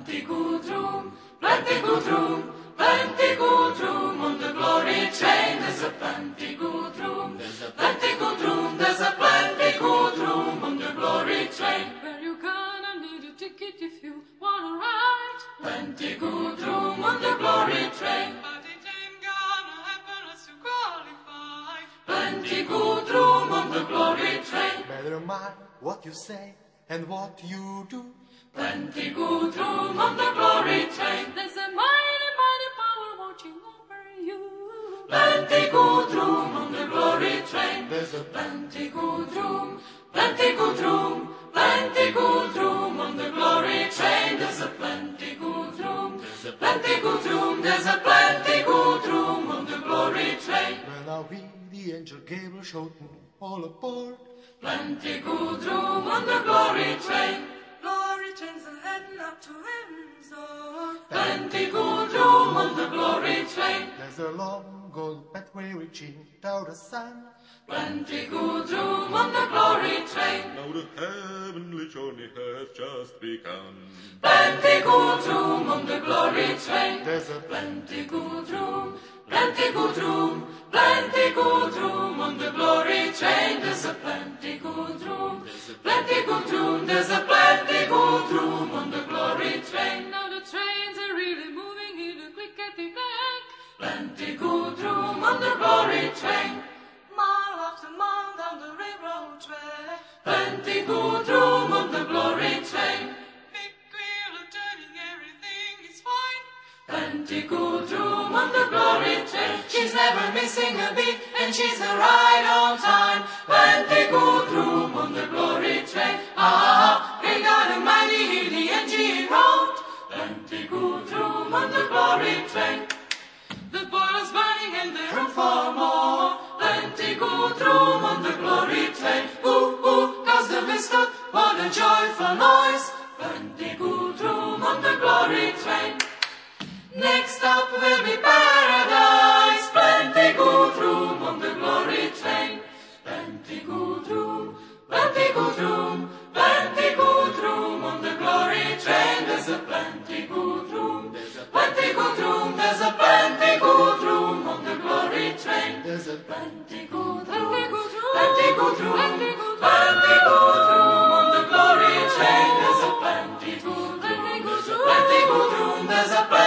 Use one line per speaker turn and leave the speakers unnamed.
Plenty good room, plenty good room, plenty good room on the glory train. There's a plenty good room, there's a plenty good room, there's a plenty good room on the glory train.
Where you gonna need a ticket if you wanna ride.
Plenty good room on the glory train.
But it ain't gonna happen unless you qualify.
Plenty good room on the glory train.
Better mind what you say and what you do.
Plenty good room on the glory train.
There's a mighty, mighty power watching over you.
Plenty good room on the glory train.
There's a
Plenty good room, plenty good room, plenty good room on the glory train. There's a plenty good room, there's a plenty good room, there's a plenty good room on the glory train.
when I read the angel Gabriel showed me all aboard.
Plenty good room on the glory train.
Glory trains are heading up to heaven's door.
Plenty good room on the glory train.
There's a long gold pathway reaching down the sun.
Plenty good room on the glory train.
Now the heavenly journey has just begun.
Plenty good room on the glory train.
There's a
Plenty good room, plenty good room, plenty good room on the glory train. There's a plenty good room, plenty good room, there's a plenty good room on the glory train.
Now the trains are really moving in a clickety-clack.
Plenty good room on the glory train.
Mile after mile down the railroad track.
Plenty good room on the glory train.
Big wheel of turning, everything is fine.
Plenty good room on the glory train. She's never missing a beat and she's a right on time. Plenty good room on the glory train. Ah, they got a mighty hear the engine roar. Plenty good room on the glory train.
The boiler's burning and there's
Room for more. Plenty good room on the glory train. Ooh, ooh, cause the whistle, what a joyful noise. Plenty good room on the glory train. Next stop will be paradise. Plenty good room on the glory train. Plenty good room, plenty good room, plenty good room on the glory train. There's a plenty good room, there's a plenty good room, there's a plenty good room on the glory train.
there's a
Plenty good room,
plenty good room,
plenty good room,
plenty good room,
plenty good room on the glory train. There's a plenty good room,
plenty good room,
plenty good room, there's a plenty